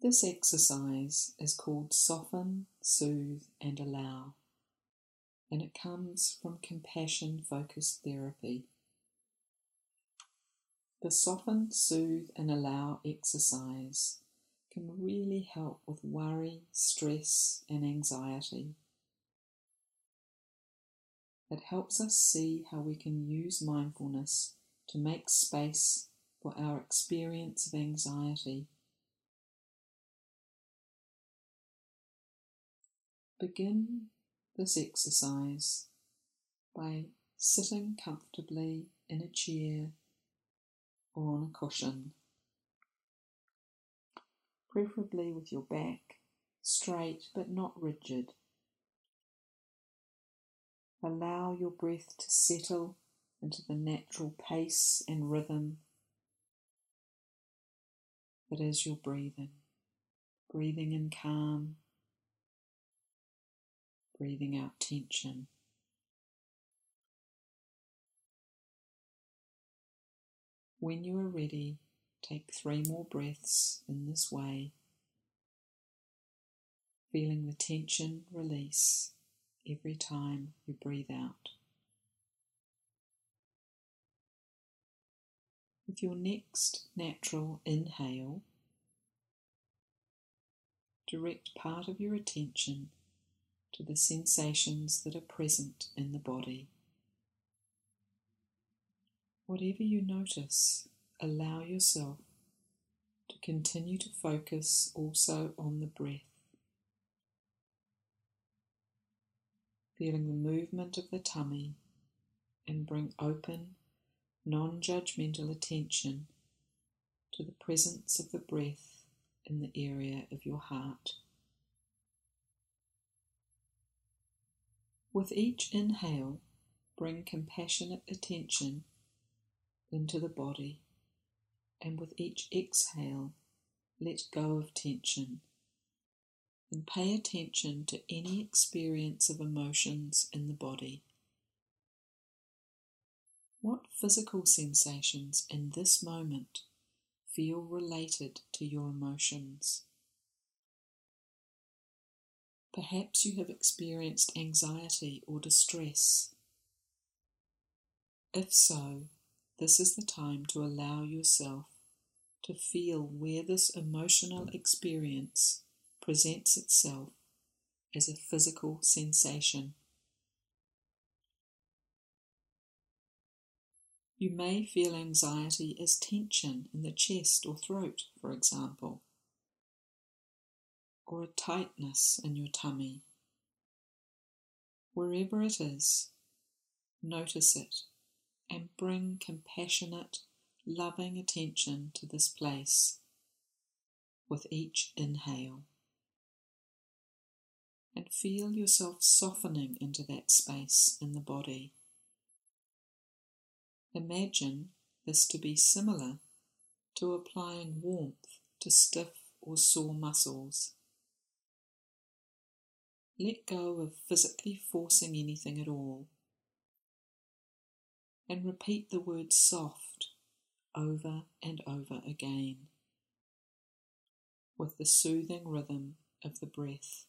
This exercise is called Soften, Soothe and Allow, and it comes from compassion-focused therapy. The Soften, Soothe and Allow exercise can really help with worry, stress and anxiety. It helps us see how we can use mindfulness to make space for our experience of anxiety. Begin this exercise by sitting comfortably in a chair or on a cushion, preferably with your back straight but not rigid. Allow your breath to settle into the natural pace and rhythm that is your breathing. Breathing in calm, breathing out tension. When you are ready, take 3 more breaths in this way, feeling the tension release every time you breathe out. With your next natural inhale, direct part of your attention to the sensations that are present in the body. Whatever you notice, allow yourself to continue to focus also on the breath, feeling the movement of the tummy, and bring open, non-judgmental attention to the presence of the breath in the area of your heart. With each inhale, bring compassionate attention into the body, and with each exhale, let go of tension, and pay attention to any experience of emotions in the body. What physical sensations in this moment feel related to your emotions? Perhaps you have experienced anxiety or distress. If so, this is the time to allow yourself to feel where this emotional experience presents itself as a physical sensation. You may feel anxiety as tension in the chest or throat, for example, or a tightness in your tummy. Wherever it is, notice it and bring compassionate, loving attention to this place with each inhale. And feel yourself softening into that space in the body. Imagine this to be similar to applying warmth to stiff or sore muscles. Let go of physically forcing anything at all, and repeat the word soft over and over again, with the soothing rhythm of the breath.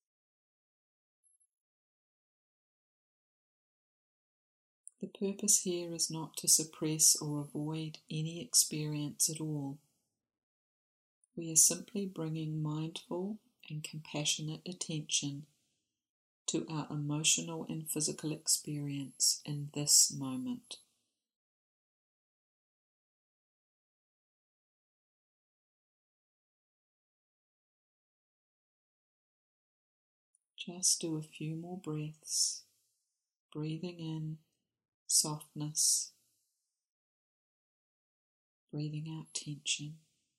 The purpose here is not to suppress or avoid any experience at all. We are simply bringing mindful and compassionate attention to our emotional and physical experience in this moment. Just do a few more breaths, breathing in softness, breathing out tension.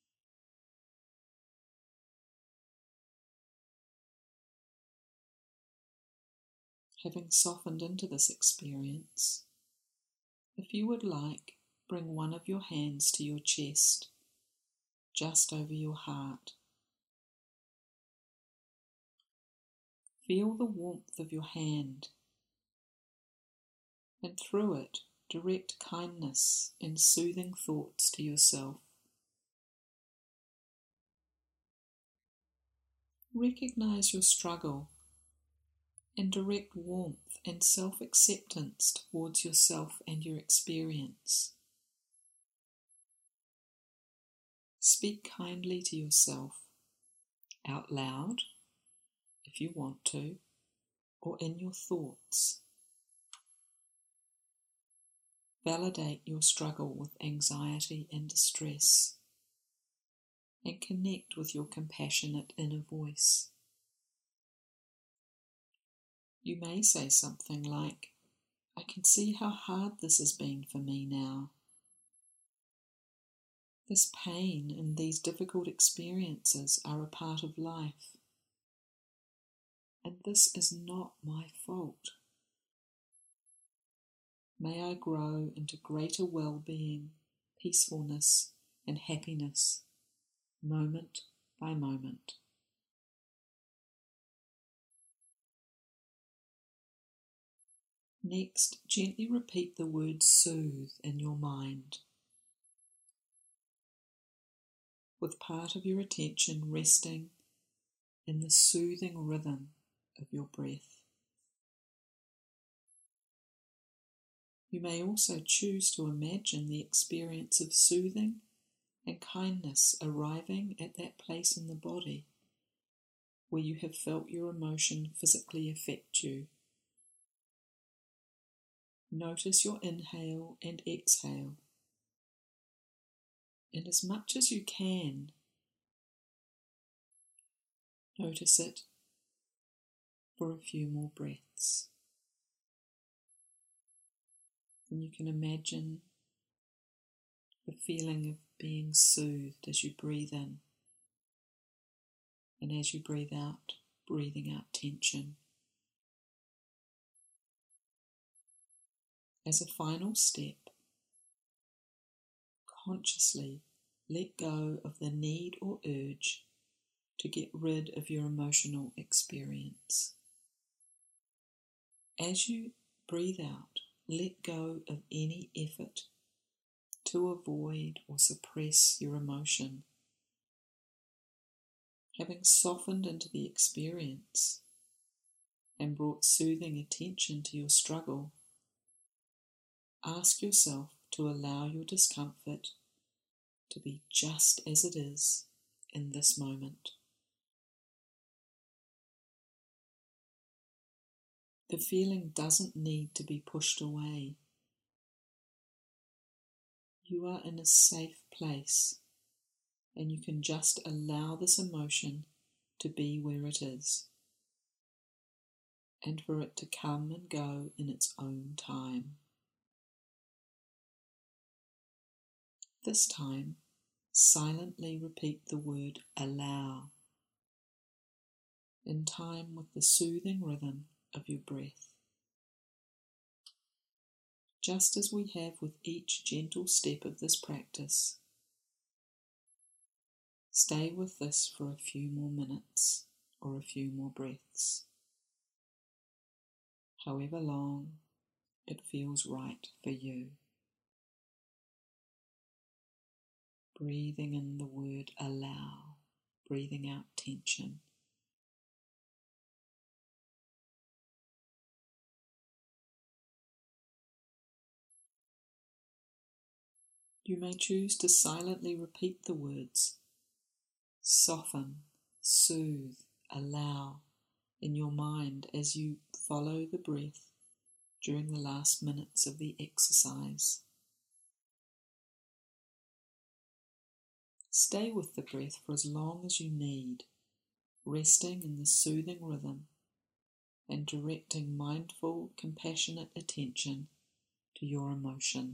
Having softened into this experience, if you would like, bring one of your hands to your chest, just over your heart. Feel the warmth of your hand, and through it, direct kindness and soothing thoughts to yourself. Recognize your struggle and direct warmth and self-acceptance towards yourself and your experience. Speak kindly to yourself, out loud, if you want to, or in your thoughts. Validate your struggle with anxiety and distress, and connect with your compassionate inner voice. You may say something like, "I can see how hard this has been for me now. This pain and these difficult experiences are a part of life, and this is not my fault. May I grow into greater well-being, peacefulness, and happiness, moment by moment." Next, gently repeat the word soothe in your mind, with part of your attention resting in the soothing rhythm of your breath. You may also choose to imagine the experience of soothing and kindness arriving at that place in the body where you have felt your emotion physically affect you. Notice your inhale and exhale, and as much as you can, notice it for a few more breaths. And you can imagine the feeling of being soothed as you breathe in, and as you breathe out, breathing out tension. As a final step, consciously let go of the need or urge to get rid of your emotional experience. As you breathe out, let go of any effort to avoid or suppress your emotion. Having softened into the experience and brought soothing attention to your struggle, ask yourself to allow your discomfort to be just as it is in this moment. The feeling doesn't need to be pushed away. You are in a safe place, and you can just allow this emotion to be where it is, and for it to come and go in its own time. This time, silently repeat the word allow, in time with the soothing rhythm of your breath. Just as we have with each gentle step of this practice, stay with this for a few more minutes or a few more breaths, however long it feels right for you. Breathing in the word allow, breathing out tension. You may choose to silently repeat the words soften, soothe, allow in your mind as you follow the breath during the last minutes of the exercise. Stay with the breath for as long as you need, resting in the soothing rhythm and directing mindful, compassionate attention to your emotion.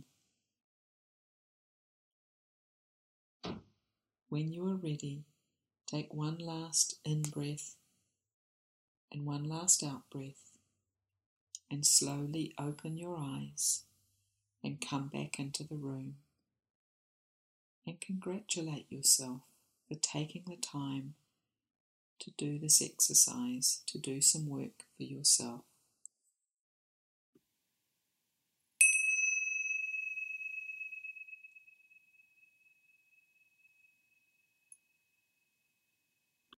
When you are ready, take one last in-breath and one last out-breath, and slowly open your eyes and come back into the room. And congratulate yourself for taking the time to do this exercise, to do some work for yourself.